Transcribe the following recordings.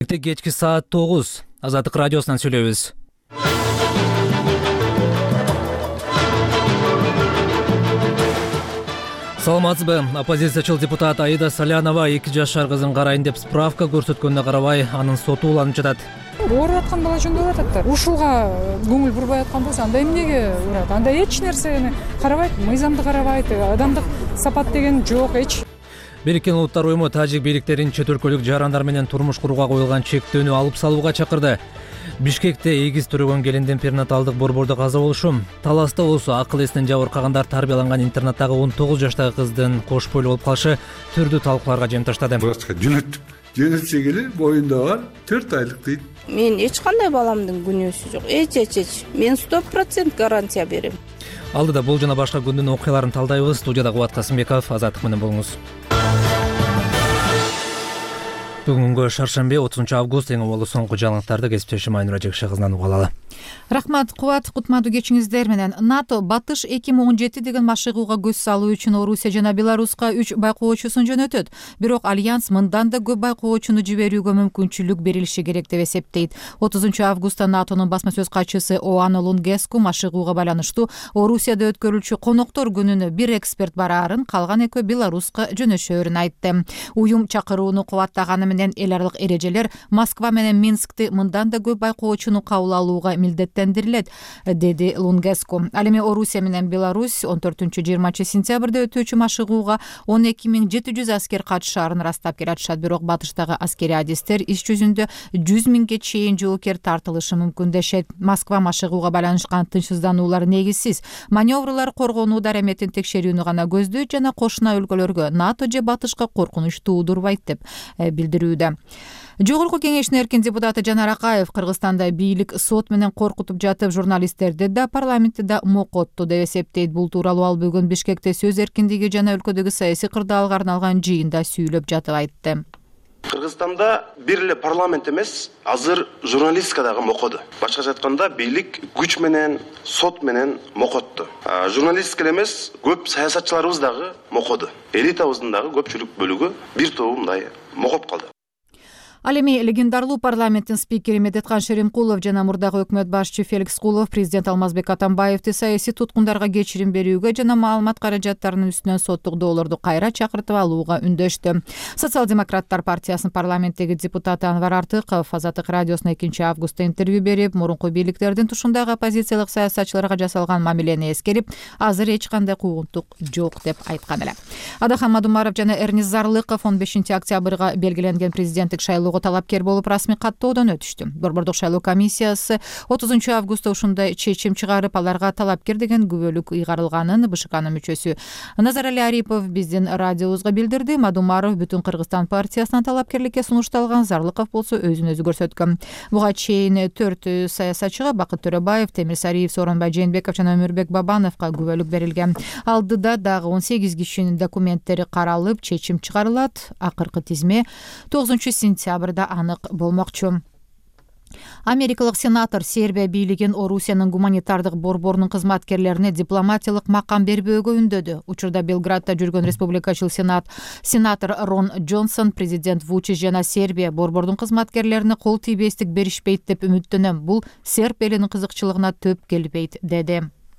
Кечки саат 9 Азаттык радиосунан сүйлөйбүз. Саламатсызбы? Оппозициячыл депутат Аида Салянова 2 жашар кызын карайын деп справка көрсөткөнүнө карабай, анын соту уланып жатат. Ооруп аткан бала жөндөп атат да. Ушулга көңүл бурбай аткан болсо, анда эмнеге урат? Анда эч нерсени карабайт, мыйзамды карабайт, адамдык сапат деген жок эч. Бириккен Улуттар уюму тажик бийликтерин чет өлкөлүк жарандар менен турмуш курууга коюлган чектөөнү алып салууга чакырды. Бишкекте эгиз төрөгөн келиндин перинаталдык борбордо каза болушу, Таласта болсо акыл эсинен жабыркагандар тарбияланган интернаттагы 19 жаштагы кыздын кош бойлуу болуп калышы түрдүү талкууларга жем таштады. Жөнөтсө келе боюнда бар 4 айлык дейт. Мен эч кандай баламдын күнөөсү жок. Эч. Мен 100% гарантия берем. Алдыда бул жана башка күндүн окуяларын талдайбыз. Студияда Кубат Касымбеков, Азаттык менен болуңуз. Бүгүнгү шаршембе 30 август эң болуу соңку жаңылыктарды кесиптешим Айнура Жекше кызынан угуп алалы. Рахмат, Кубат, кутмандуу кечиңиздер менен. НАТО Батыш 2017 деген машыгууга көз салуу үчүн Орусия жана Беларуска 3 байкоочусун жөнөтөт. Бирок Альянс мындан да көп байкоочуну жиберүүгө мүмкүнчүлүк берилиши керек деп эсептейт. 30 августта НАТОнун басма сөз катчысы Оано Лунгеску машыгууга байланыштуу Орусияда өткөрүлчү коноктор күнүнө бир эксперт бараарын, калган экөө Беларуска жөнөшөөрүн айтты. Уюм чакырууну кубаттаганы менен эл аралык эрежелер Москва менен Минскти мындан да көп байкоочуну кабыл алууга милдеттендирилет, деди Лунгеску. Ал эми Орусия менен Беларусь 14-20 сентябрда өтүүчү машыгууга 12700 аскер катышаарын ырастап келатышат. Бирок батыштагы аскери адистер иш жүзүндө 100 миңге чейин жоокер тартылышы мүмкүн дешет. Москва машыгууга байланышкан тынчсыздануулар негизсиз. Маневрлар коргонуу дареметин текшерүүнү гана көздөйт жана кошуна өлкөлөргө НАТО же Батышка коркунуч туудурбайт деп билдирүүдө. Жогорку кеңештин эркин депутаты Жанар Акаев Кыргызстанда бийлик сот менен коркутуп жатып, журналисттерди да парламентти да мокотту деп эсептейт. Бул тууралуу ал бүгүн Бишкекте сөз эркиндиги жана өлкөдөгү саясий кырдаалга арналган жыйында сүйлөп жатып айтты. Кыргызстанда бир эле парламент эмес, азыр журналистика дагы мокоду. Башкача айтканда, бийлик күч менен, сот менен мокотту. Журналистика эмес, көп саясатчыларыбыз дагы мокоду. Элитабыздын дагы көпчүлүк бөлүгү бир тобу мындай мокоп калды. Ал эми легендарлуу парламенттин спикери Медеткан Шеримкулов жана мурдагы өкмөт башчы Феликс Кулов президент Алмазбек Атамбаевди саясий туткундарга кечирим берүүгө жана маалымат каражаттарынын үстүнөн соттук доолорду кайра чакыртып алууга үндөштү. Социал-демократтар партиясынын парламенттеги депутаты Анвар Артыков Азаттык радиосуна 2 августта интервью берип, мурунку бийликтердин тушундагы оппозициялык саясатчыларга жасалган мамилени эскерип, азыр эч кандай куугунтук жок деп айткан эле. Адахан Мадумаров жана Эрнис Зарлыков 15 октябрга белгиленген президенттик шайлоо талапкер болуп расмий каттоодон өтүштү. Борбордук шайлоо комиссиясы 30 августта ушундай чечим чыгарып, аларга талапкер деген күбөлүк ыйгарылганын БШКнын мүчөсү Назарали Арипов биздин радиобузга билдирди. Мадумаров бүтүн Кыргызстан партиясынан талапкерликке сунушталган, Зарлыков болсо өзүн өзү көрсөткөн. Буга чейин 4 саясатчыга Бакыт Төрөбаев, Темир Сариев, Сооронбай Жээнбеков жана Өмүрбек Бабановго күбөлүк берилген. Алдыда дагы 18 кишинин документтери каралып, чечим чыгарылат. Акыркы тизме 9 сентябрда анык болмокчу. Америкалык сенатор Сербия бийлигин Орусиянын гуманитардык борборунун кызматкерлерине дипломатиялык макам бербөөгө үндөдү. Учурда Белградда жүргөн республикачыл сенатор Рон Джонсон президент Вучич жана Сербия борбордун кызматкерлерине кол тийбестик беришпейт деп үмүттөнөм. Бул серб элинин кызыкчылыгына төп келбейт, деди.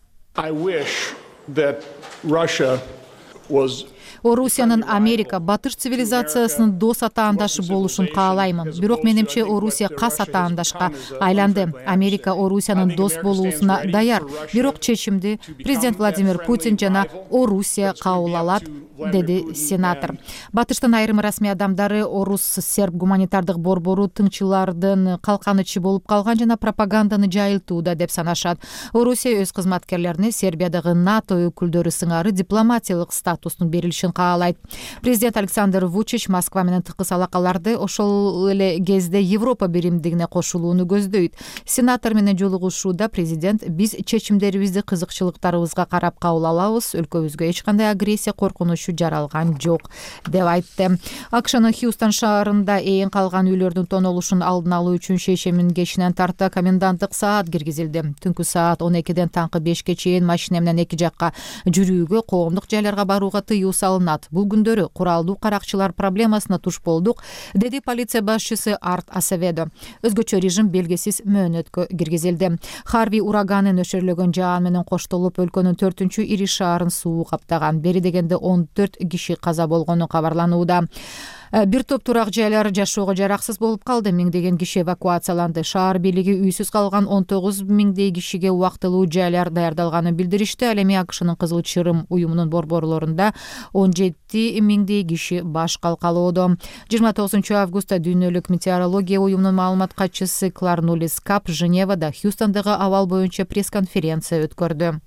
Орусиянын Америка батыш цивилизациясынын дос атаандашы болушун каалаймын. Бирок менимче Орусия кас атаандашка айланды. Америка Орусиянын дос болуусуна даяр. Бирок чечимди президент Владимир Путин жана Орусия кабыл алат, деди сенатор. Батыштын айрым расмий адамдары орус-серб гуманитардык борбору тыңчылардын калканычы болуп калган жана пропаганданы жайылтууда деп санашат. Орусия өз кызматкерлерине Сербиядагы НАТО өкүлдөрү сыңары дипломатиялык статустун берилишин каалайт. Президент Александр Вучич Москва менен тыкыз алакаларды ошол эле кезде Европа биримдигине кошулууну көздөйт. Сенатор менен жолугушууда президент биз чечимдерибизди кызыкчылыктарыбызга карап кабыл алабыз, өлкөбүзгө эч кандай агрессия коркунучу жаралган жок деп айтты. АКШнын Хьюстон шаарында ээн калган үйлөрдүн тонолушун алдын алуу үчүн шейшембинин кечинен тарта коменданттык саат киргизилди. Түнкү саат 12ден таңкы 5ке чейин машина менен эки жакка жүрүүгө, коомдук жайларга баруу барууга тыюу салынат. Бул күндөрү куралдуу каракчылар проблемасына туш болдук, деди полиция башчысы Арт Асеведо. Өзгөчө режим белгисиз мөөнөткө киргизилди. Харви ураганы нөшөрлөгөн жаан менен коштолуп өлкөнүн 4-чү ири шаарын суу каптаган. Бери дегенде 14 киши каза болгону кабарланууда. Бир топ турак жайлар жашоого жараксыз болуп калды. Миңдеген киши эвакуацияланды. Шаар бийлиги үйсүз калган 19 миңдей кишиге убактылуу жайлар даярдалганын билдиришти. Ал эми АКШнын Кызыл Чырым уюмунун борборлорунда 17 миңдей киши баш калкалоодо. 29 августта Дүйнөлүк метеорология уюмунун маалымат катчысы Кларнулис Кап Женевада Хьюстондогу абал боюнча пресс-конференция өткөрдү.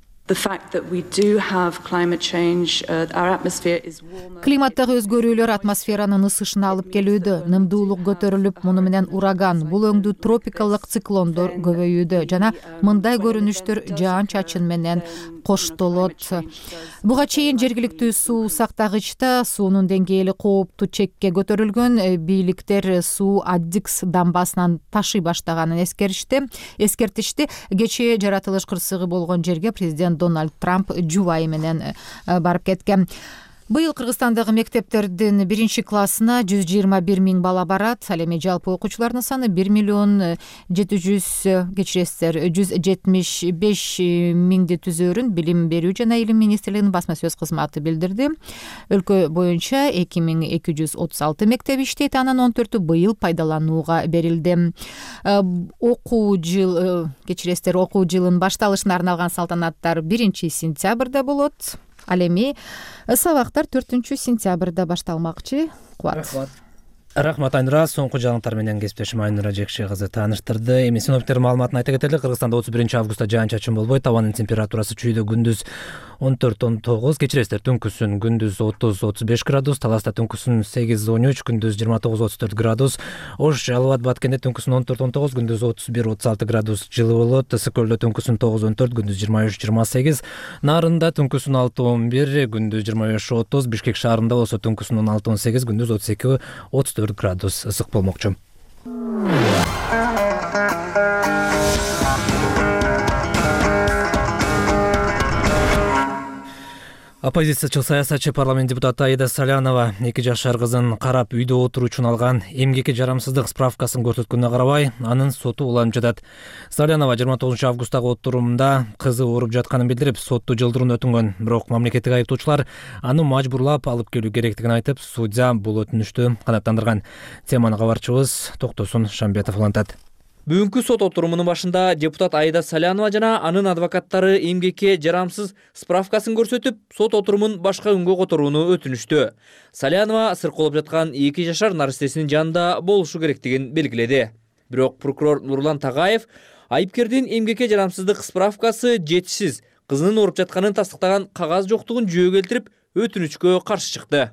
Климаттагы өзгөрүүлөр атмосферанын ысышына алып келүүдө. Нымдуулук көтөрүлүп, муну менен ураган, бул өңдүү тропикалык циклондор көбөйүүдө жана мындай көрүнүштөр жаан-чачын менен коштолот. Буга чейин жергиликтүү суу сактагычта суунун деңгээли кооптуу чекке көтөрүлгөн. Бийликтер суу Аддикс дамбасынан ташый баштаганын эскертишти. Кечээ жаратылыш кырсыгы болгон жерге президент Дональд Трамп жубайы менен барып кеткен. Быйыл Кыргызстандагы мектептердин 1-классына 121 миң бала барат. Ал эми жалпы окуучулардын саны 175 миңди түзөөрүн Билим берүү жана Илим министрлигинин басма сөз кызматы билдирди. Өлкө боюнча 2236 мектеп иштейт, анын 14-ü быйыл пайдаланууга берилди. Окуу жылын башталышына арналган салтанаттар 1-сентябрда болот. Ал эми сабактар 4-сентябрда башталмакчы. Рахмат Айнура, соңку жаңылыктар менен кесиптешим Айнура Жекше кызы тааныштырды. Эми синоптиктер маалыматын айта кетели. Кыргызстанда 31-августта жаан-чачын болбойт. Абанын температурасы чүйдө күндүз 14-19, кечиресиздер түнкүсүн күндүз 30-35 градус, Таласта түнкүсүн 8-13, күндүз 29-34 градус, Ош Жалал Абад Баткенде түнкүсүн 14-19, күндүз 31-36 градус жылы болот, Ысык Көлдө түнкүсүн 9-14, күндүз 23-28, Нарында түнкүсүн 6-11, күндүз 25-30, Бишкек шаарында болсо түнкүсүн 16-18, күндүз 32-34 градус ысык болмокчу. Оппозициячыл саясатчы парламент депутаты Аида Салянова 2 жашар кызын карап үйдө отуруу үчүн алган эмгекке жарамсыздык справкасын көрсөткөнүнө карабай, анын соту уланып жатат. Салянова 29 августтагы отурумда кызы ооруп жатканын билдирип, сотту жылдыруун өтүнгөн. Бирок мамлекеттик айыптоочулар аны мажбурлап алып келүү керектигин айтып, судья бул өтүнүштү канааттандырган. Теманы кабарчыбыз Токтосун Шамбетов улантат. Бүгүнкү сот отурумунун башында депутат Аида Салянова жана анын адвокаттары эмгекке жарамсыз справкасын көрсөтүп, сот отурумун башка күнгө которууну өтүнүштү. Салянова сырколоп жаткан 2 жашар наристесинин жанында болушу керектигин белгиледи. Бирок прокурор Нурлан Тагаев айыпкердин эмгекке жарамсыздык справкасы жетишсиз, кызынын ооруп жатканын тастыктаган кагаз жоктугун жөө келтирип, өтүнүчкө каршы чыкты.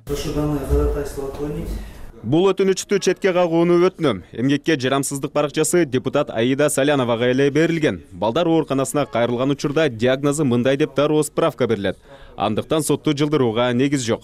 Бул өтүнүчтү четке кагууну өтүнөм. Эмгекке жарамсыздык баракчасы депутат Аида Саляновага эле берилген. Балдар ооруканасына кайрылган учурда диагнозу мындай деп дароо справка берилет. Андыктан сотту жылдырууга негиз жок.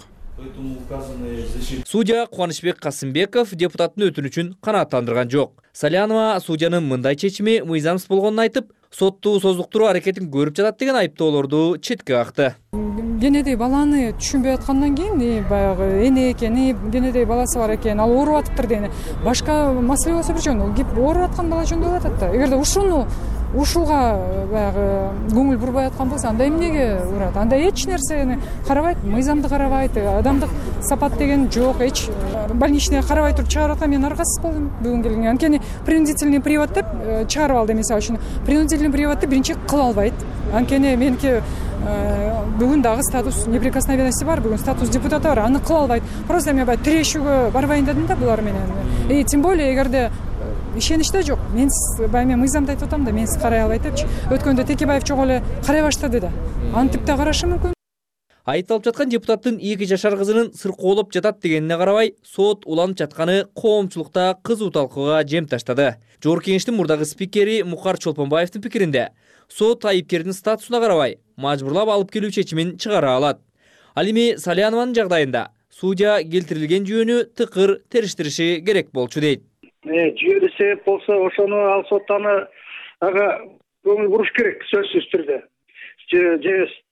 Судья Кубанычбек Касымбеков депутаттын өтүнүчүн канааттандырган жок. Салянова судьянын мындай чечими мыйзамсыз болгонун айтып, сотту создуктуруу аракетин көрүп жатат деген айыптоолорду четке какты. Кенедей баланы түшүнбөй аткандан кийин, баягы эне экени, кенедей баласы бар экен, ал ооруп атыптыр деген. Башка маселе болсо бир жөн, ооруп аткан бала жөндөп атат да. Эгерде ушуга баягы көңүл бурбай аткан болсо, анда эмнеге урат? Анда эч нерсени карабайт, мыйзамды карабайт, адамдык сапат деген жок, эч больничный карабай туруп чыгарып аткан. Мен аргасыз болдум бүгүн келгенге. Анткени принудительный привод деп чыгарып алды, мисалы үчүн. Принудительный приводду биринчи кыла албайт. Анткени меники бүгүн дагы статус неприкосновенности бар, бүгүн статус депутата бар, аны кыла албайт. Просто мен тирешүүгө барбайын дедим да булар менен. И тем более эгерде ишеничте жок, мен мыйзамды айтып атам да, мен карай албайт депчи. Өткөндө Текебаев чогуу эле карай баштады да. Антип да карашы мүмкүн. Айыпталып жаткан депутаттын 2 жашар кызынын сыркоолоп жатат дегенине карабай, сот уланып жатканы коомчулукта кызуу талкууга жем таштады. Жогорку кеңештин мурдагы спикери Мухар Чолпонбаевдин пикиринде, сот айыпкердин статусуна карабай мажбурлап алып келүү чечимин чыгара алат. Ал эми Салянованын жагдайында судья келтирилген жүйөнү тыкыр териштириши керек болчу дейт. Жүйөлү себеп болсо, ошону ал соттаны ага көңүл буруш керек, сөзсүз түрдө. Же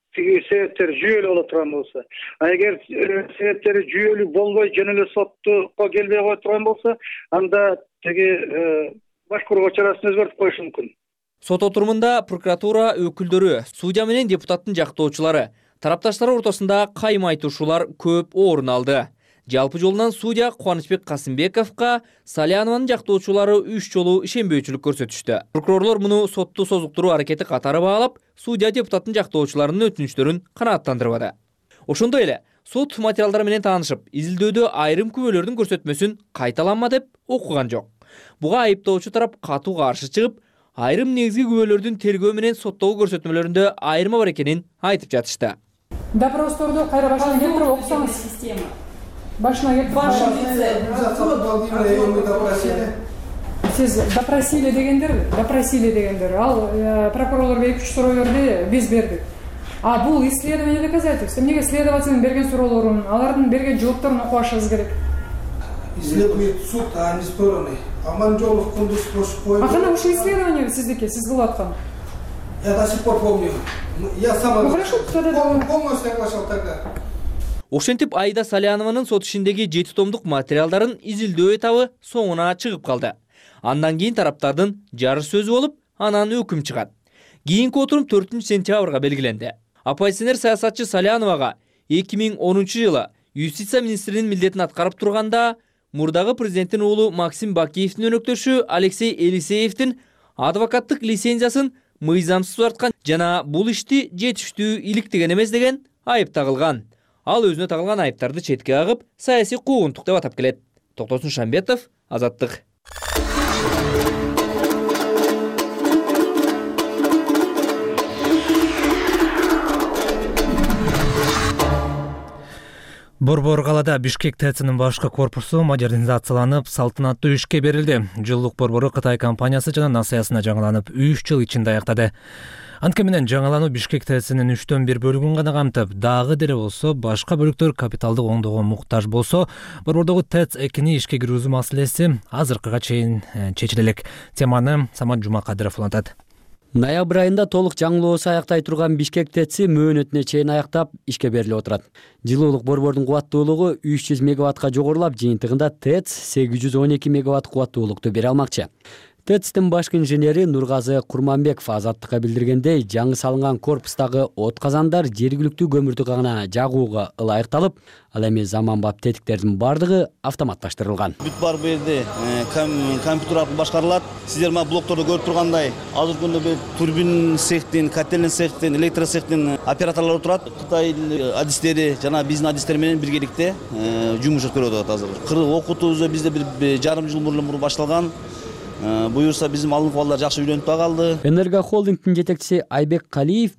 тиги себептер жүйөлүү боло турган болсо, эгер себептери жүйөлүү болбой жөн эле соттукка келбей кое турган болсо, анда тиги башкаруу чарасын өзгөртүп коюш мүмкүн. Сот отурумунда прокуратура өкүлдөрү, судья менен депутаттын жактоочулары, тарапташтар ортосунда кайма айтышуулар көп орун алды. Жалпы жолунан судья Кубанычбек Касымбековго Салянованын жактоочулары 3 жолу ишенбөөчүлүк көрсөтүштү. Прокурорлор муну сотту созуктуруу аракети катары баалап, судья депутаттын жактоочуларынын өтүнүчтөрүн канааттандырбады. Ошондой эле сот материалдары менен таанышып, изилдөөдө айрым күбөлөрдүн көрсөтмөсүн кайталанма деп окуган жок. Буга айыптоочу тарап катуу каршы чыгып, айрым негизги күбөлөрдүн тергөө менен соттогу көрсөтмөлөрүндө айырма бар экенин айтып жатышты. Допросторду кайра баштан келтирип окусаңыз. Башына Сиз допросили дегендер. Ал прокурорлор 2-3 суроо берди, биз бердик. А бул исследование доказательств. Эмнеге следователдин берген суроолорун, алардын берген жоопторун окубашыбыз керек? Исследование суд, а не стороны. Аманжолов, Кундуз, Кошкоев. А кана ушу исследование сиздики, сиз кылып аткан? Я до сих пор помню. Я сам хорошо, полностью соглашал тогда. Ошентип Аида Салянованын сот ишиндеги 7 томдук материалдарын изилдөө этабы соңуна чыгып калды. Андан кийин тараптардын жарыш сөзү болуп, анан өкүм чыгат. Кийинки отурум 4-сентябрга белгиленди. Оппозиционер саясатчы Саляновага 2010-жылы юстиция министринин милдетин аткарып турганда мурдагы президенттин уулу Максим Бакиевдин өнөктөшү Алексей Елисеевдин адвокаттык лицензиясын мыйзамсыз тарткан жана бул ишти жетиштүү иликтеген эмес деген айып тагылган. Ал өзүнө тагылган айыптарды четке агып, саясий куугунтук деп атап келет. Токтосун Шамбетов, Азаттык. Борбор калада Бишкек ТЭЦинин башкы корпусу модернизацияланып, салтанаттуу ишке берилди. Жылдык борбору Кытай компаниясы жана насыясына жаңыланып 3 жыл ичинде аяктады. Анткени менен жаңылануу Бишкек ТЭЦинин 3/4 бөлүгүн гана камтып, дагы деле болсо башка бөлүктөр капиталдык оңдоого муктаж болсо, борбордогу ТЭЦ-2 ишке кирүүсү маселеси азыркыга чейин чечиле элек. Теманы Самат Жумакадыров улантат. Ноябрь айында толук жаңылоосу аяктай турган Бишкек ТЭЦи мөөнөтүнө чейин аяктап ишке берилип отурат. Жылуулук борбордун кубаттуулугу 300 мегаваттка жогорулап, жыйынтыгында ТЭЦ 812 мегаватт кубаттуулукту бере алмакчы. ТЭЦтин башкы инженери Нургазы Курманбеков Азаттыкка билдиргендей, жаңы салынган корпустагы от казандар жергиликтүү көмүрдү гана жагууга ылайыкталып, ал эми заманбап тетиктердин бардыгы автоматташтырылган. Бүт бар бу жерде компьютер аркылуу башкарылат. Сиздер мына блокторду көрүп тургандай, азыркы күндө турбин цехтин, котельный цехтин, электро цехтин операторлор отурат. Кытай адистери жана биздин адистер менен биргеликте жумуш өткөрүп атат азыр. Окутуубуз бизде бир жарым жыл мурун башталган. Буюрса биздин алдыңкы балдар жакшы үйлөнүп да калды. Энерго холдингдин жетекчиси Айбек Калиев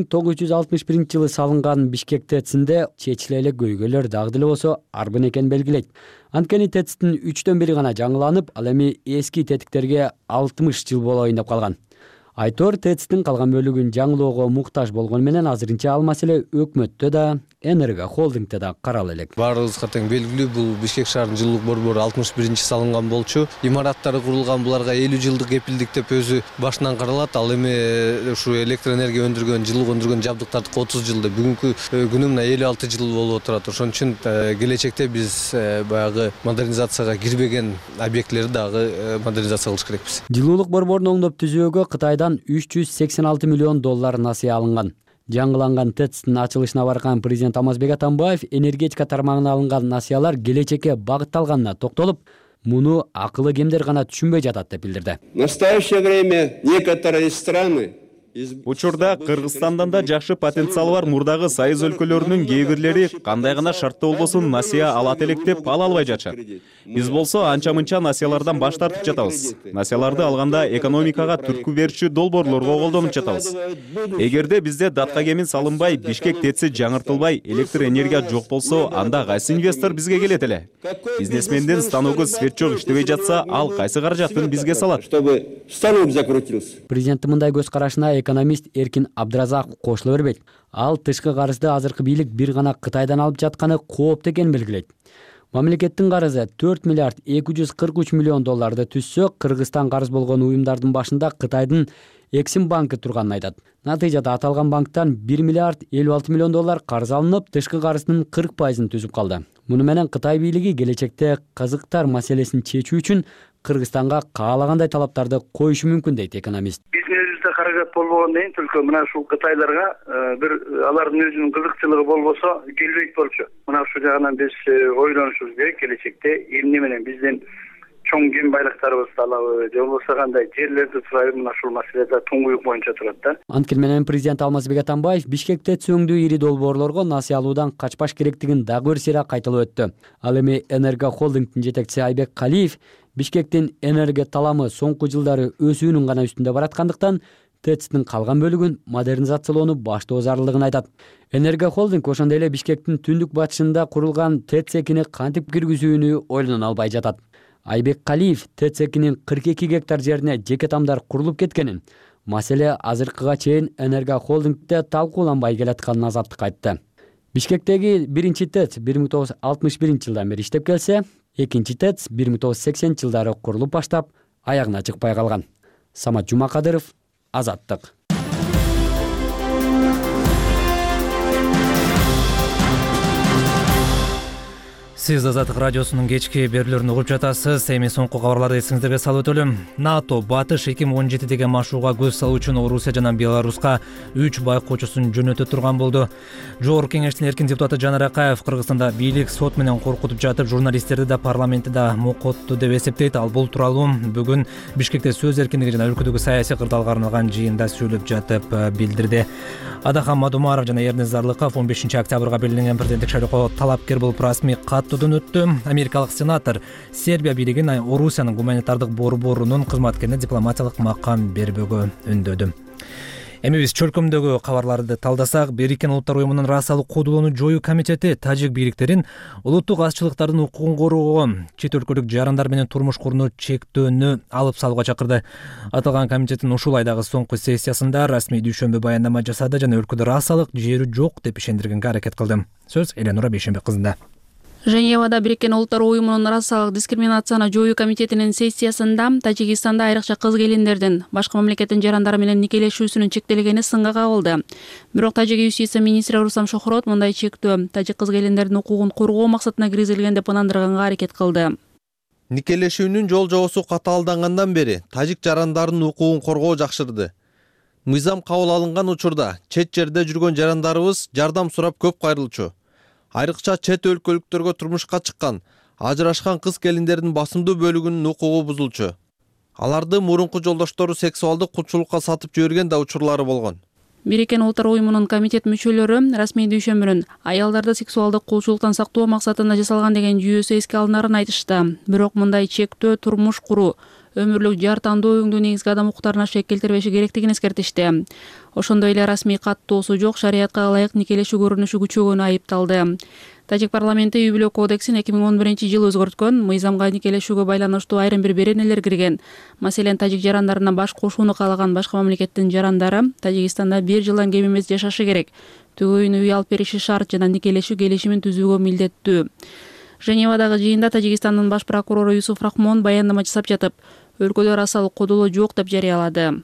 1961 жылы салынган Бишкек ТЭЦинде чечиле элек көйгөйлөр дагы деле болсо арбын экенин белгилейт. Анткени ТЭЦтин 3/4 гана жаңыланып, ал эми эски тетиктерге 60 жыл болоюн деп калган. Айтор ТЭЦтин калган бөлүгүн жаңылоого муктаж болгону менен азырынча ал маселе өкмөттө да, Энерго холдингде да карала элек. Баарыбызга тең белгилүү, бул Бишкек шаарынын жылдык борбору 61-чи салынган болчу. Имараттары курулган, буларга 50 жылдык кепилдик деп өзү башынан каралат. Ал эми ушу электроэнергия өндүргөн, жылуу өндүргөн жабдыктарды 30 жылда, бүгүнкү күнү мына 56 жыл болуп отурат. Ошон үчүн келечекте биз баягы модернизацияга кирбеген объектлерди дагы модернизация кылыш керекпиз. Жылуулук борборун оңдоп түзүүгө Кытайдан 386 миллион доллар насыя алынган. Жаңыланган ТЭЦтин ачылышына барган президент Алмазбек Атамбаев энергетика тармагына алынган насыялар келечекке багытталганына токтолуп, муну акылы кемдер гана түшүнбөй жатат деп билдирди. В настоящее время некоторые страны Учурда Кыргызстандан да жакшы потенциалы бар мурдагы союз өлкөлөрүнүн кээ бирлери кандай гана шартта болбосун насыя алат элек деп ала албай жатышат. Биз болсо анча-мынча насыялардан баш тартып жатабыз. Насыяларды алганда экономикага түрткү берүүчү долбоорлорго колдонуп жатабыз. Эгерде бизде датка кемин салынбай, Бишкек ТЭЦи жаңыртылбай, электр энергия жок болсо, анда кайсы инвестор бизге келет эле? Бизнесмендин станогу светчок иштебей жатса, ал кайсы каражатын бизге салат? Чтобы станок закрутился. Президенттин мындай көз карашына экономист Эркин Абдразаков кошула бербейт. Ал тышкы карызды азыркы бийлик бир гана Кытайдан алып жатканы кооптуу экенин белгилейт. Мамлекеттин карызы 4 миллиард 243 миллион долларды түзсө, Кыргызстан карыз болгон уюмдардын башында Кытайдын Эксим банкы турганын айтат. Натыйжада аталган банктан 1 миллиард 56 миллион доллар карыз алынып, тышкы карыздын 40%ын түзүп калды. Муну менен Кытай бийлиги келечекте кызыктар маселесин чечүү үчүн Кыргызстанга каалагандай талаптарды коюшу мүмкүн дейт экономист. Биздин өзүбүздө каражат болбогондон кийин только мына ушул Кытайларга бир алардын өзүнүн кызыкчылыгы болбосо келбейт болчу. Мына ушул жагынан биз ойлонушубуз керек, келечекте эмне менен биздин чоң кен байлыктарыбызды алабы, же болбосо кандай жерлерди турабы, мына ушул маселеде туңгуюк боюнча турат да. Анткени менен президент Алмазбек Атамбаев Бишкекте өңдүү ири долбоорлорго насыя алуудан качпаш керектигин дагы бир сыйра кайталап өттү. Ал эми Энерго холдингдин жетекчиси Айбек Калиев Бишкектин энергия таламы соңку жылдары өсүүнүн гана үстүндө бараткандыктан ТЭЦтин калган бөлүгүн модернизациялоону баштоо зарылдыгын айтат. Энерго холдинг ошондой эле Бишкектин түндүк батышында курулган ТЭЦ-экини кантип киргизүүнү ойлоно албай жатат. Айбек Калиев ТЭЦ-экинин 42 гектар жерине жеке тамдар курулуп кеткенин, маселе азыркыга чейин Энерго холдингде талкууланбай келатканын азаттыкка айтты. Бишкектеги биринчи ТЭЦ 1961 жылдан бери иштеп келсе, экинчи ТЭЦ 1980 жылдары курулуп баштап, аягына чыкпай калган. Самат Жумакадыров, Азаттык. Сиз Азаттык радиосунун кечки берүүлөрүн угуп жатасыз. Эми соңку кабарларды эсиңиздерге салып өтөлүм. НАТО Батыш 2017 деген машууга көз салуу үчүн Орусия жана Беларуска 3 байкоочусун жөнөтө турган болду. Жогорку кеңештин эркин депутаты Жанар Акаев Кыргызстанда бийлик сот менен коркутуп жатып, журналисттерди да парламентти да мокотту деп эсептейт. Ал бул тууралуу бүгүн Бишкекте сөз эркиндиги жана өлкөдөгү саясий кырдаалга арналган жыйында сүйлөп жатып билдирди. Адахан Мадумаров жана Эрнест Зарлыков 15 октябрга белгиленген президенттик шайлоого талапкер болуп расмий каттоодон өттү. Америкалык сенатор Сербия бийлигин Орусиянын гуманитардык борборунун кызматкерине дипломатиялык макам бербөөгө үндөдү. Эми биз чөлкөмдөгү кабарларды талдасак, Бириккен Улуттар Уюмунун расалык кодулоону жоюу комитети тажик бийликтерин улуттук азчылыктардын укугун коргоого, чет өлкөлүк жарандар менен турмуш курууну чектөөнү алып салууга чакырды. Аталган комитеттин ушул айдагы соңку сессиясында расмий дүйшөмбү баяндама жасады жана өлкөдө расалык жерү жок деп ишендиргенге аракет кылды. Сөз Эленура Бейшенбек кызында. Женевада Бириккен Улуттар Уюмунун расалык дискриминацияны жоюу комитетинин сессиясында Тажикстанда айрыкча кыз келиндердин башка мамлекеттин жарандары менен никелешүүсүнүн чектелгени сынга кагылды. Бирок Тажик юстиция министри Рустам Шохрот мындай чектөө тажик кыз келиндердин укугун коргоо максатына киргизилген деп ынандырганга аракет кылды. Никелешүүнүн жол жобосу катаалдангандан бери тажик жарандарынын укугун коргоо жакшырды. Мыйзам кабыл алынган учурда чет жерде жүргөн жарандарыбыз жардам сурап көп кайрылчу. Айрыкча чет өлкөлүктөргө турмушка чыккан, ажырашкан кыз келиндердин басымдуу бөлүгүнүн укугу бузулчу. Аларды мурунку жолдоштору сексуалдык кулчулукка сатып жиберген да учурлары болгон. Бириккен Улуттар Уюмунун комитет мүчөлөрү расмий дүйшөмбүрүн аялдарды сексуалдык кулчулуктан сактоо максатында жасалган деген жүйөсү эске алынарын айтышты. Бирок мындай чектөө турмуш куруу, өмүрлүк жар тандоо өңдүү негизги адам укуктарына шек келтирбеши керектигин эскертишти. Ошондой эле расмий каттоосу жок, шариятка ылайык никелешүү көрүнүшү күчөгөнү айыпталды. Тажик парламенти үй бүлө кодексин 2011 жылы өзгөрткөн, мыйзамга никелешүүгө байланыштуу айрым бир беренелер кирген. Маселен, тажик жарандарына баш кошууну каалаган башка мамлекеттин жарандары Тажикстанда 1 жылдан кем эмес жашашы керек. Төгөйүнө үй алып бериши шарт жана никелешүү келишимин түзүүгө милдеттүү. Женевадагы жыйында Тажикстандын баш прокурору Юсуф Рахмон баяндама жасап жатып, өлкөдө расалык кодулоо жок деп жарыялады.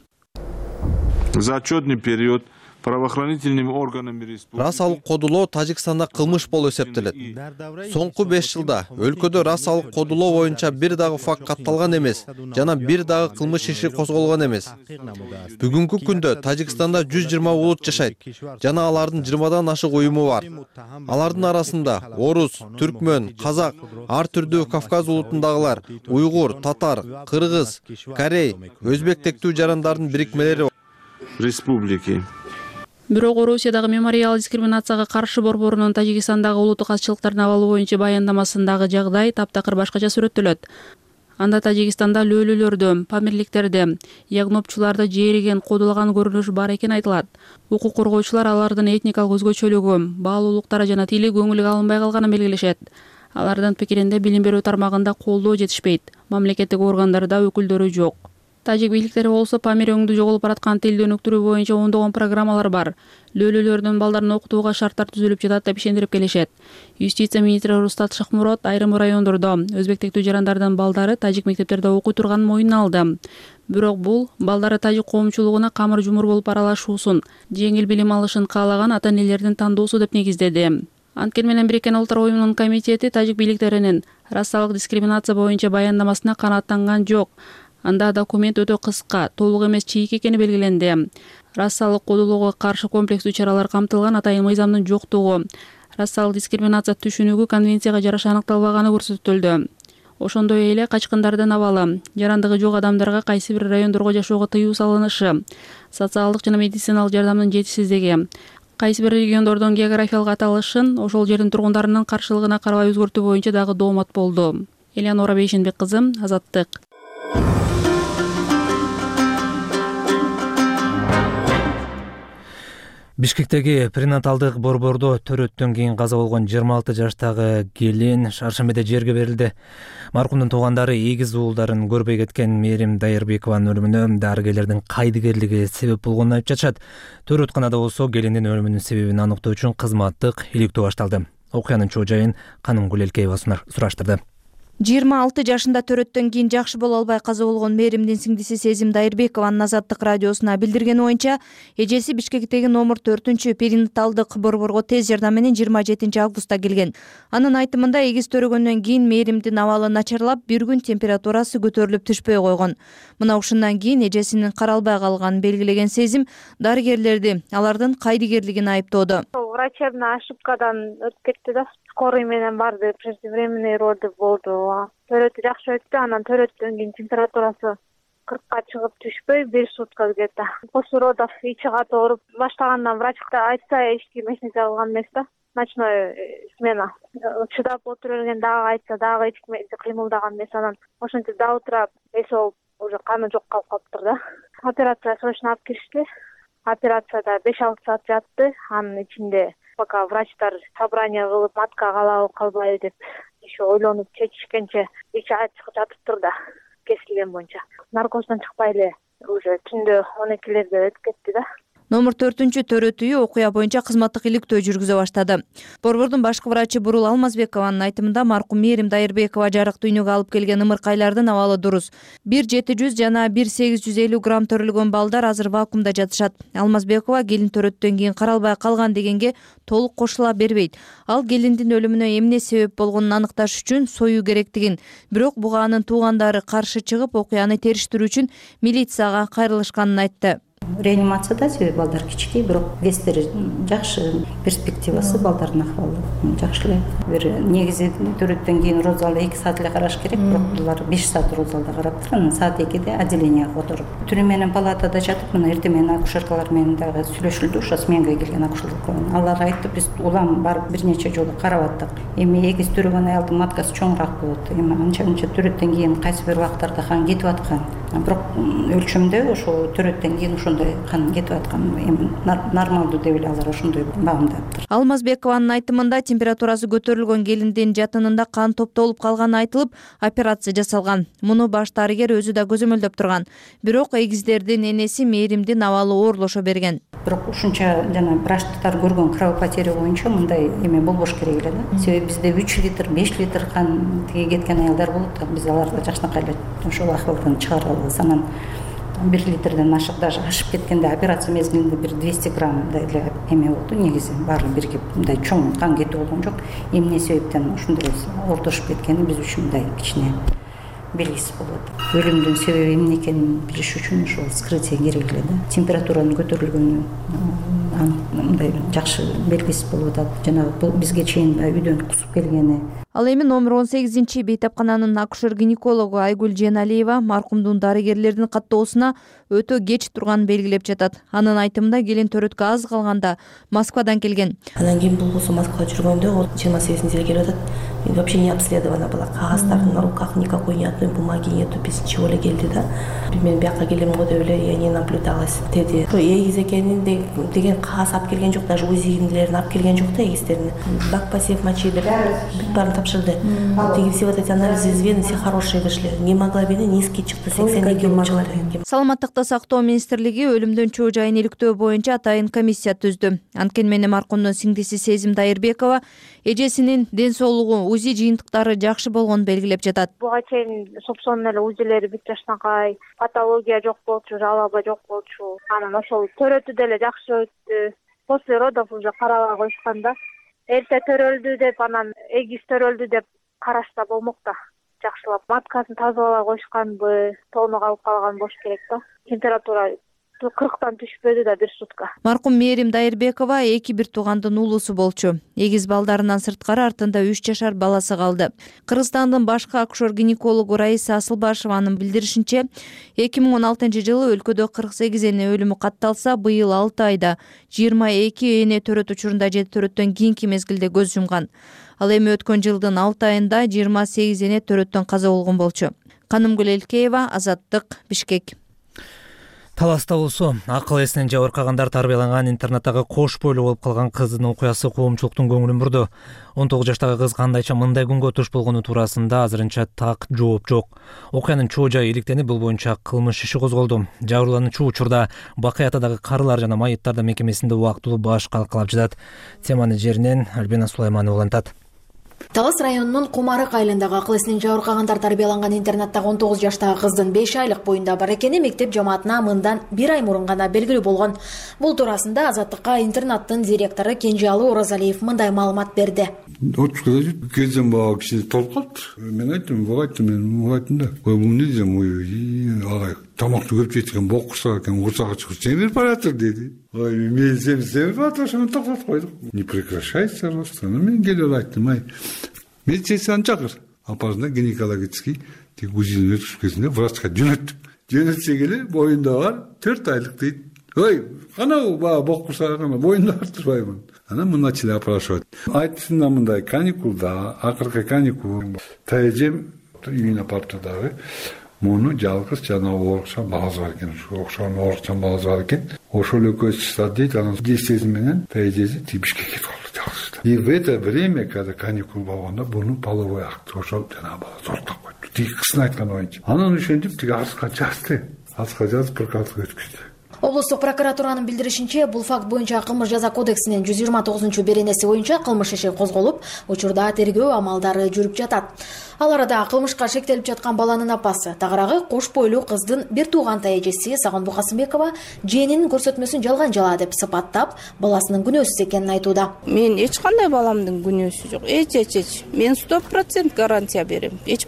За отчетный период правоохранительными органами республики расалык кодулоо Тажикстанда кылмыш болуп эсептелет. Соңку 5 жылда өлкөдө расалык кодулоо боюнча бир дагы факт катталган эмес жана бир дагы кылмыш иши козголгон эмес. Бүгүнкү күндө Тажикстанда 120 улут жашайт жана алардын 20дан ашык уюму бар. Алардын арасында орус, түркмөн, казак, ар түрдүү Кавказ улутундагылар, уйгур, татар, кыргыз, корей, өзбек тектүү жарандардын бирикмелери бар. Республики. Бирок Орусиядагы мемориал дискриминацияга каршы борборунун Тажикстандагы улуттук азчылыктардын абалы боюнча баяндамасындагы жагдай таптакыр башкача сүрөттөлөт. Анда Тажикстанда лөлүлөрдө, памирликтерде, ягнопчуларды жээриген, кодулган көрүнүш бар экен айтылат. Укук коргоочулар алардын этникалык өзгөчөлүгү, баалуулуктары жана тили көңүлгө алынбай калганын белгилешет. Алардын пикиринде билим берүү тармагында колдоо жетишпейт, мамлекеттик органдарда өкүлдөрү жок. Тажик бийликтери болсо Памир өңдү жоголуп бараткан тилди өнүктүрүү боюнча ондогон программалар бар. Лөлөлөрдүн балдарын окутууга шарттар түзүлүп жатат деп ишендирип келишет. Юстиция министри Рустат Шахмурод айрым райондордо өзбек тектүү жарандардын балдары тажик мектептерде окуй турганын моюнуна алды. Бирок бул балдары тажик коомчулугуна камыр жумур болуп аралашуусун, жеңил билим алышын каалаган ата-энелердин тандоосу деп негиздеди. Анткени менен Бириккен Улуттар уюмунун комитети тажик бийликтеринин расалык дискриминация боюнча баяндамасына канааттанган жок. Анда документ өтө кыска, толук эмес чийик экени белгиленди. Расалык кодулоого каршы комплекстүү чаралар камтылган атайын мыйзамдын жоктугу, расалык дискриминация түшүнүгү конвенцияга жараша аныкталбаганы көрсөтүлдү. Ошондой эле качкындардын абалы, жарандыгы жок адамдарга кайсы бир райондорго жашоого тыюу салынышы, социалдык жана медициналык жардамдын жетишсиздиги, кайсы бир региондордун географиялык аталышын ошол жердин тургундарынын каршылыгына карабай өзгөртүү боюнча дагы доомат болду. Элеонора Бейшенбек кызы, Азаттык. Бишкектеги пренаталдык борбордо төрөттөн кийин каза болгон 26 жаштагы келин шаршембиде жерге берилди. Маркумдун туугандары эгиз уулдарын көрбөй кеткен Мээрим Дайырбекованын өлүмүнө дарыгерлердин кайдыгерлиги себеп болгонун айтып жатышат. Төрөтканада болсо келиндин өлүмүнүн себебин аныктоо үчүн кызматтык иликтөө башталды. Окуянын чоо жайын Канымгүл Элкеева сураштырды. 26 жашында төрөттөн кийин жакшы боло албай каза болгон Мээримдин сиңдиси Сезим Дайырбекованын Азаттык радиосуна билдиргени боюнча, эжеси Бишкектеги номер 4 перинаталдык борборго тез жардам менен 27 августта келген. Анын айтымында эгиз төрөгөндөн кийин Мээримдин абалы начарлап, бир күн температурасы көтөрүлүп түшпөй койгон. Мына ушундан кийин эжесинин каралбай калганын белгилеген Сезим дарыгерлерди алардын кайдыгерлигин айыптоодо. Врачебная ошибкадан өтүп кетти да. Скорый менен барды, преждевременный роды болду. Төрөтү жакшы өттү, анан төрөттөн кийин температурасы 40ка чыгып түшпөй 5 сутка где-то. После родов ичи каты ооруп баштагандан врачка айтса эч ким эчне кылган эмес да. Ночной смена. Чыдап отура берген дагы айтса дагы эч ким кыймылдаган эмес. Анан ошентип до утра эсеп уже каны жок калып калыптыр да. Операция срочно алып киришти. Операцияда 5-6 саат жатты. Анын ичинде пока врачтар собрание кылып матка калабы калбайбы деп еще ойлонуп чечишкенче 2 ай чыгып жатыптыр да кесилген боюнча. Наркоздон чыкпай эле уже түндө 12лерде өтүп кетти да. Номер 4 төрөт үйү окуя боюнча кызматтык иликтөө жүргүзө баштады. Борбордун башкы врачы Бурул Алмазбекованын айтымында маркум Мээрим Дайырбекова жарык дүйнөгө алып келген ымыркайлардын абалы дурус. 1700 жана 1850 грамм төрөлгөн балдар азыр вакуумда жатышат. Алмазбекова келин төрөттөн кийин каралбай калган дегенге толук кошула бербейт. Ал келиндин өлүмүнө эмне себеп болгонун аныкташ үчүн союу керектигин, бирок буга анын туугандары каршы чыгып, окуяны териштирүү үчүн милицияга кайрылышканын айтты. Реанимацияда себеби балдар кичикей, бирок кестери жакшы, перспективасы балдардын акыбалы жакшы эле. Бир негизи төрөттөн кийин роз залда 2 саат эле караш керек, бирок булар 5 саат роз залда караптыр. Анан саат 2де отделенияга которуп. Түрү менен палатада жатып, мына эртең менен акушеркалар менен дагы сүйлөшүлдү, ошо сменга келген акушерлер. Алар айтты, биз улам барып бир нече жолу карап аттык. Эми эгиз төрөгөн аялдын маткасы чоңураак болот. Эми анча төрөттөн кийин кайсы бир убактарда қан кетип аткан. Бирок өлчөмдө ошо төрөттөн кийин ошондой кан кетип аткан, эми нормалдуу деп эле алар ошондой баамдаптыр. Алмазбекованын айтымында температурасы көтөрүлгөн келиндин жатынында кан топтолуп калганы айтылып, операция жасалган. Муну баш дарыгер өзү да көзөмөлдөп турган. Бирок эгиздердин энеси Мээримдин абалы оорлошо берген. Бирок ушунча жана врачтар көргөн кровопотеря боюнча мындай эме болбош керек эле да. Себеби бизде 3 литр, 5 литр кан кеткен аялдар болот. Биз аларды жакшынакай эле ошол акыбалдан чыгара алабыз. Анан 1 литрден ашык, даже ашып кеткенде операция мезгилинде бир 200 граммдай эле эме болду. Негизи баары биригип мындай чоң кан кетүү болгон жок. Эмне себептен ушундай ортошуп кеткени биз үчүн мындай кичине белгисиз болот. Өлүмдүн себеби эмне экенин билиш үчүн ошол вскрытие керек эле да. Температуранын көтөрүлгөнү мындай жакшы белгисиз болуп атат. Жанагы бизге чейин үйдөн кусуп келгени. Ал эми номер 18 бейтапкананын акушер-гинекологу Айгүл Женалиева маркумдун дарыгерлердин каттоосуна өтө кеч турганын белгилеп жатат. Анын айтымында келин төрөткө аз калганда Москвадан келген. Анан кийин бул болсо Москвага жүргөндө 28-синде келип атат. Вообще не обследована была. Кагаздардын на руках никакой ни одной бумаги нету, без ничего эле келди да. Мен бияка келем го деп эле я не наблюдалась деди. Эгиз экенин деген кагаз алып келген жок, даже УЗИ'лерин алып келген жок да эгиздерин. Бак посев мочи деп баарын тапшырды. Все вот эти анализы из вены, все хорошие вышли. Гемоглобины низкий чыкты, 82 человек. Саламаттыкты сактоо министрлиги өлүмдөн чоо жайын иликтөө боюнча атайын комиссия түздү. Анткени менен маркумдун сиңдиси Сезим Дайырбекова эжесинин ден соолугу УЗИ жыйынтыктары жакшы болгонун белгилеп жатат. Буга чейин сопсонун эле УЗИлери бүт жаштанкай, патология жок болчу, жалаба жок болчу. Анан ошол төрөтү деле жакшы өттү. После родов уже карабай коюшканда, эрте төрөлдү деп, анан эгиз төрөлдү деп карашса болмок да. Жакшылап маткасын тазалай коюшканбы, тоонук алып калган болуш керек да. Температура 40-тан түшпөдү да бир сутка. Маркум Мээрим Дайырбекова эки бир туугандын уулусу болчу. Эгиз балдарынан сырткары артында 3 жашар баласы калды. Кыргызстандын башкы акушер-гинекологу Раиса Асылбашеванын билдиришинче, 2016-жылы өлкөдө 48 эне өлүмү катталса, быйыл 6 айда 22 эне төрөт учурунда же төрөттөн кийинки мезгилде көз жумган. Ал эми өткөн жылдын 6 айында 28 эне төрөттөн каза болгон болчу. Канымгүл Элкеева, Азаттык, Бишкек. Таласта болсо, акыл эсинен жабыркагандар тарбияланган интернаттагы кош бойлуу болуп калган кыздын окуясы коомчулуктун көңүлүн бурду. 19 жаштагы кыз кандайча мындай күнгө туш болгону туурасында азырынча так жооп жок. Окуянын чоо жайы иликтенип, бул боюнча кылмыш иши козголду. Жабырлануучу учурда Бакый атадагы карылар жана майыттар мекемесинде убактылуу баш калкалап жатат. Теманы жеринен Альбина Сулайманова улантат. Талас районунун Кумарык айылындагы акыл эсинен жабыркагандар тарбияланган интернаттагы 19 жаштагы кыздын 5 айлык боюнда бар экени мектеп жамаатына мындан 1 ай мурун гана белгилүү болгон. Бул туурасында Азаттыкка интернаттын директору Кенжеалы Оразалиев мындай маалымат берди. Отчукада келсем бала киши толуп калыптыр. Мен айттым, да. Бул эмне дейм, агай тамакты көрүп жеткен бокурса экен, урсага чыгып семирип баратыр деди. Ой, мен семирип баратыр, ошону токтотуп койдук. Не прекращается рост. Мен келип айттым, медсестраны чакыр. Апасына гинекологический тек УЗИден өткүзүп кезинде врачка жөнөттүк. Жөнөтсө келе боюнда бар 4 айлык дейт. Ой, канау бокурса кана боюнда бар турбаймын. Анан мы начали опрашивать. Айтысында мындай каникулда, акыркы каникул, тайжем июнь апартадагы муну жалгыз жана оорукчан баласы бар экен. Окшон оорукчан баласы бар экен. Ошол экөөсү чыкса дейт, анан жесези менен тайжези Бишкекке кетип калды. И в это время, когда каникул болгондо, буну половой акт ошол жана бала зордоп койду. Тиги кыздын айткан оюнча. Анан ошентип тиги арызга жазды. Арызга жазып 46 өткөздү. Облустук прокуратуранын билдиришинче, бул факт боюнча кылмыш жаза кодексинин 129-беренеси боюнча кылмыш иши козголуп, учурда тергөө амалдары жүрүп жатат. Ал арада кылмышка шектелип жаткан баланын апасы, тагыраагы кош бойлуу кыздын бир туугантай эжеси Сагынбу Касымбекова жээнинин көрсөтмөсүн жалган жала деп сыпаттап, баласынын күнөөсүз экенин айтууда. Мен эч кандай баламдын күнөөсү жок. Эч. Мен 100% гарантия берем. Эч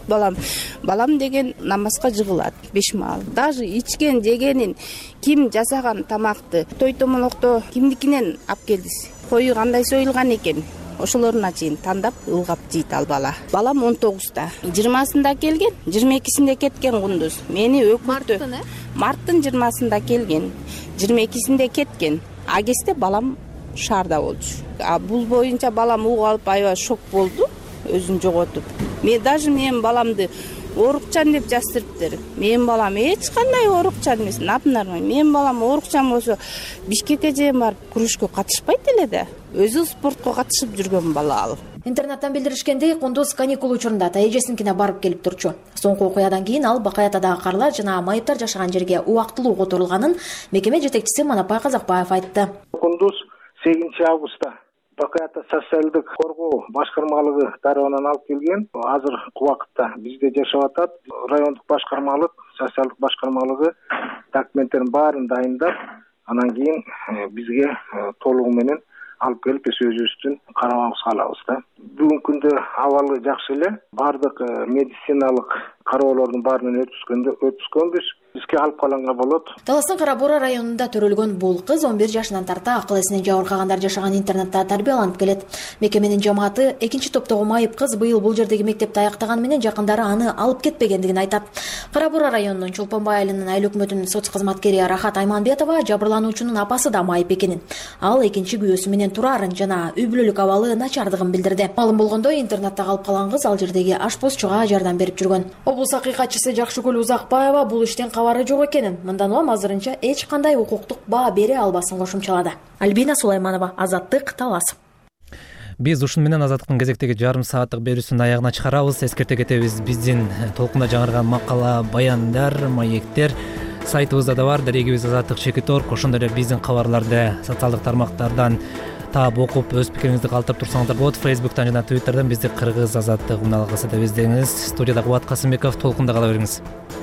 балам деген намазга жыгылат 5 маал. Даже ичкен жегенин ким жасаган тамакты той томолокто кимдикинен алып келдиз. Кою кандай союлган экен, ошолоруна чейин тандап ылгап жейт ал бала. Балам 19-та, 20-сында келген, 22-синде кеткен кундуз. Мени өкүлтү. Марттын 20-сында келген, 22-синде кеткен. А кезде балам шаарда болчу. Бул боюнча балам угуп алып аябай шок болду, өзүн жоготуп. Менин баламды оорукчан деп жаздырыптыр. Менин балам эч кандай оорукчан эмес. Менин балам оорукчан болсо Бишкекке же барып күрөшкө катышпайт эле да. Өзү спортко катышып жүргөн бала ал. Интернаттан билдиришкендей, кундуз каникул учурунда эжесиникине барып келип турчу. Соңку окуядан кийин ал Бакый атадагы карлар жана майыптар жашаган жерге убактылуу которулганын мекеме жетекчиси Манапай Казакбаев айтты. Кундуз 8 августта Бакый ата социалдык коргоо башкармалыгы тарабынан алып келген. Азыркы убакытта бизде жашап атат. Райондук башкармалык, социалдык башкармалыгы документтерин баарын дайындап, анан кийин бизге толугу менен алып келип өзүбүздүн карабагыбызга алабыз да. Бүгүнкү күндө абалы жакшы эле. Бардык медициналык кароолордун баарын өткүзгөнбүз. Бизге алып калганга болот. Таластын Кара-Бура районунда төрөлгөн бул кыз 11 жашынан тарта акыл эсинен жабыркагандар жашаган интернатта тарбияланып келет. Мекеменин жамааты 2 топтогу майып кыз быйыл бул жердеги мектепти аяктаган менен жакындары аны алып кетпегендигин айтат. Кара-Бура районунун Чолпонбай айылынын айыл өкмөтүнүн соц кызматкери Рахат Айманбетова жабырлануучунун апасы да майып экенин, ал экинчи күйөөсү менен турарын жана үй бүлөлүк абалы начардыгын билдирди. Малым болгондой интернатта калып калган кыз ал жердеги ашпозчуга жардам берип жүргөн. Облус акыйкатчысы Жакшыкөл Узакбаева бул иштен кабары жок экенин, мындан улам азырынча эч кандай укуктук баа бере албасын кошумчалады. Альбина Сулайманова, Азаттык, Талас. Биз ушуну менен Азаттыктын кезектеги жарым сааттык берүүсүнүн аягына чыгарабыз. Эскерте кетебиз, биздин толкунда жаңырган макала, баяндар, маектер сайтыбызда да бар. Дарегибиз Азаттык _org. Ошондой эле биздин кабарларды социалдык тармактардан таап окуп өз пикириңизди калтырып турсаңыздар болот. Фейсбуктан жана Твиттерден бизди Кыргыз Азаттык унаалгысы деп издеңиз. Студияда Кубат Касымбеков, толкунда кала бериңиз.